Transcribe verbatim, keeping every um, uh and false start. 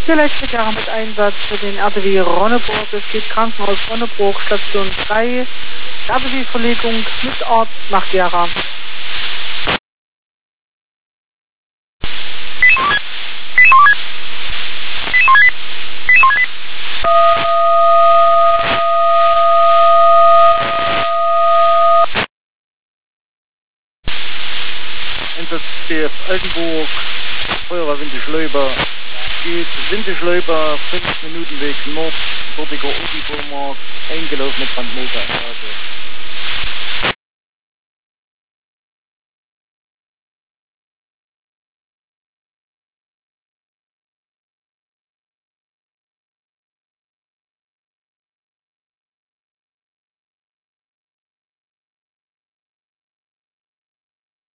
Elektriker mit Einsatz für den R T W Ronneburg. Es geht Krankenhaus Ronneburg, Station drei. R T W-Verlegung mit Arzt nach Gera. Einsatz B F Altenburg, Feuerwehr Windischleuber, geht Windischleuber, fünf Minuten Weg Nord, dortiger Obi-Baumarkt, eingelaufene Brandmeldeanlage.